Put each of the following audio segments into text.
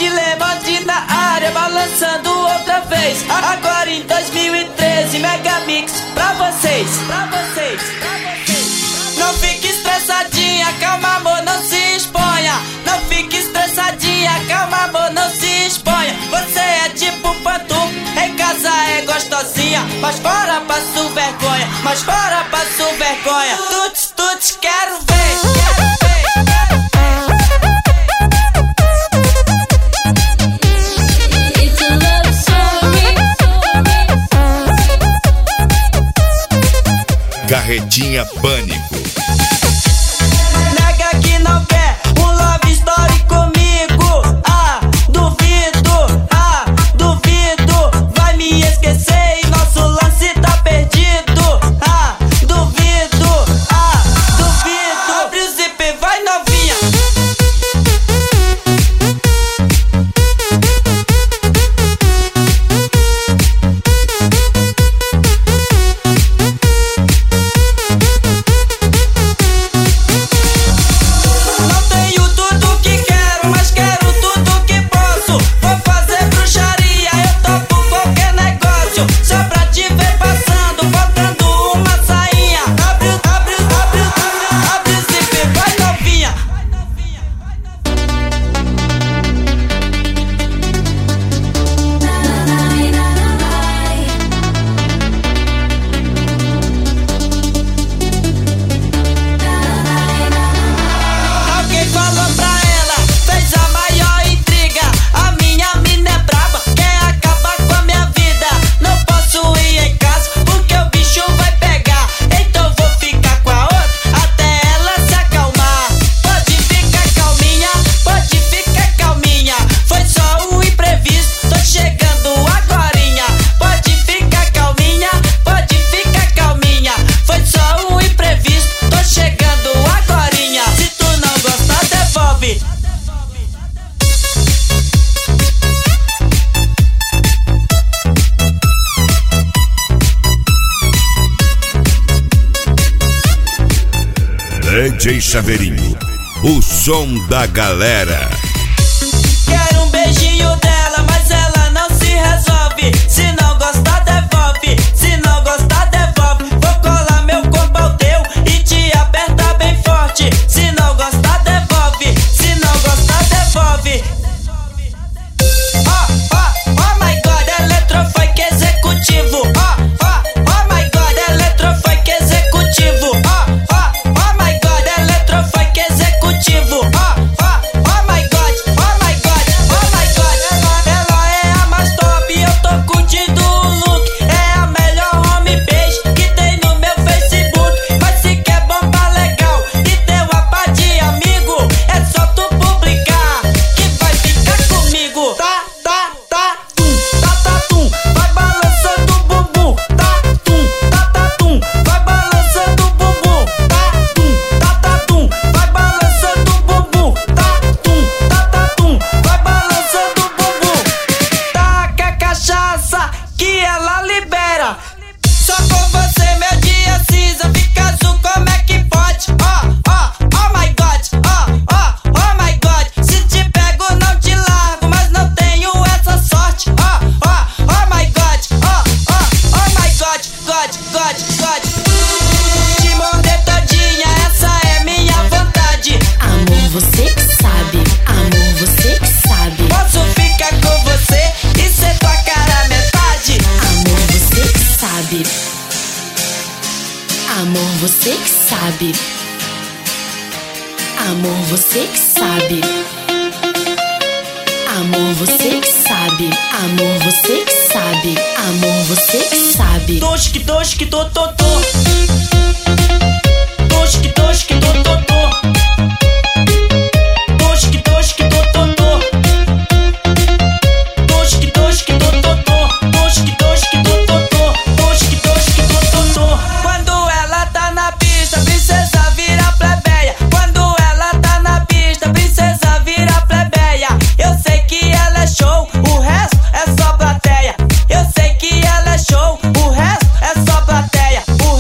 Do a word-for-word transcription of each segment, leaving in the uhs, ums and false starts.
Dilemante na área, balançando outra vez. Agora em dois mil e treze, Mega Mix pra vocês, pra vocês, pra vocês. Não fique estressadinha, calma amor, não se exponha. Não fique estressadinha, calma amor, não se exponha. Você é tipo pantufa, em casa é gostosinha, mas fora passo vergonha, mas fora passo vergonha. Tuts, tuts, quero ver, quero ver, quero ver. Carretinha Pânico. Nega que não quer um love story comigo. Ah, duvido, ah, duvido. Vai me esquecer e nosso lance tá perdido. Ah, duvido, ah, duvido. Abre o zip, vai novinha. D J Chaveirinho, o som da galera. Quero um beijinho dela, mas ela não se resolve. Se não gostar, devolve. Se não gostar, devolve. Vou colar meu corpo ao teu e te apertar bem forte. Se não gostar, devolve. Se não gostar, devolve. Oh, oh, oh my God, eletrofunk executivo. Oh, oh, oh my God, eletrofunk executivo. Oh, oh, oh my God, eletrofunk executivo. Oh, oh, oh my God, oh my God, oh my God. Ela, ela é a mais top, eu tô curtindo o look. É a melhor homepage que tem no meu Facebook. Mas se quer bomba legal e ter uma pá de amigo, é só tu publicar que vai ficar comigo. Tá, tá, tá, tum, tá, tá, tum, vai balançando o bumbum. Tá, tum, tá, tá, tum, vai balançando o bumbum. Tá, tum, tá, tá, tum, vai balançando o bumbum. Tá, tum, tá, tá, tum, vai balançando o bumbum. Taca a cachaça que ela libera. Só com você meu dia cinza fica azul, como é que pode? Oh, oh, oh my God, oh, oh, oh my God. Se te pego não te largo, mas não tenho essa sorte. Oh, oh, oh my God, oh, oh, oh my God, God, God, God. Te morder todinha, essa é minha vontade. Amor, você que sabe. Amor, você que sabe. Posso ficar com você e ser tua cara metade. Amor, você que sabe. Amor, você que sabe. Amor, você que sabe. Amor, você que sabe. Amor, você que sabe. Amor, você que sabe. Tosque, tosque, to, to, to. Tosque, tosque, to, to, to. Tosque, tosque, to, to, to. Tosque, tosque, to, to, to. Tosque, tosque, to, to, to. Tosque, tosque, to, to, to. Quando ela tá na pista, princesa vira plebeia. Quando ela tá na pista, princesa vira plebeia. Eu sei que ela é show, o resto é só plateia. Eu sei que ela é show, o resto é só plateia. O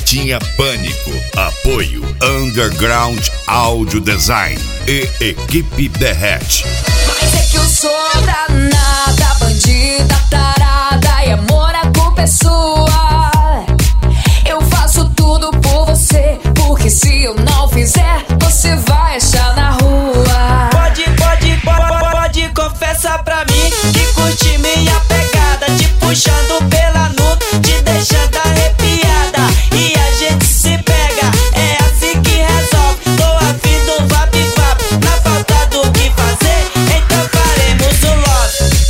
Tinha Pânico. Apoio Underground Audio Design e Equipe Derrete. Mas é que eu sou danada, bandida, tarada, e amor, a culpa é sua. Eu faço tudo por você, porque se eu não fizer, você vai achar na rua. Pode, pode, pode, pode, confessa pra mim que curte minha pegada, te puxando pela nuca, te deixando arrepiada, e a gente se pega, é assim que resolve. Tô afim do vap-vap, na falta do que fazer, então faremos o love.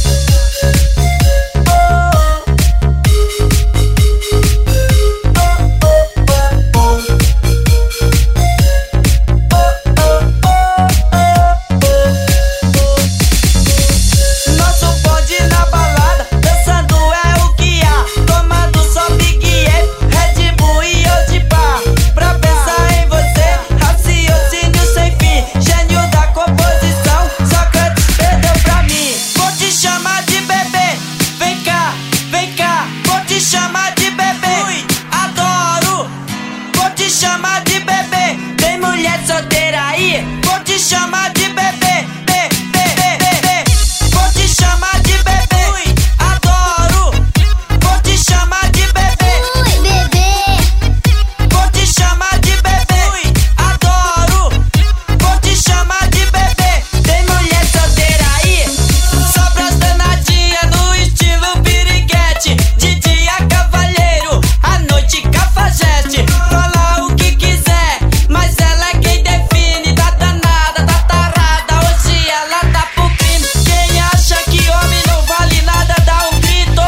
Nosso bonde na balada, dançando é o que há, tomando só Big E, Red Bull e Old Bar. Pra pensar em você, raciocínio sem fim, gênio da composição, Sócrates perdeu pra mim. Vou te chamar de bebê, vem cá, vem cá, vou te chamar de bebê, ui, adoro. Vou te chamar de bebê, tem mulher solteira aí, vou te chamar de bebê, bê, bê, bê, bê, bê. Vou te chamar de bebê, ui, adoro. Vou te chamar de bebê, Ui, bebê, vou te chamar de bebê, ui, adoro. Vou te chamar de bebê, tem mulher solteira aí, sobras danadinha no estilo piriguete, de dia cavalheiro, à noite cafajeste. Fala o que quiser, mas ela é quem define, tá danada, tá tarada, hoje ela tá pro crime. Quem acha que homem não vale nada, dá um grito.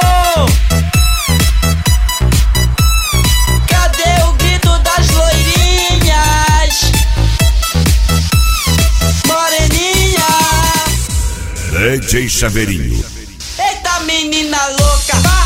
Cadê o grito das loirinhas, moreninha? D J Chaveirinho. Eita menina louca, vai.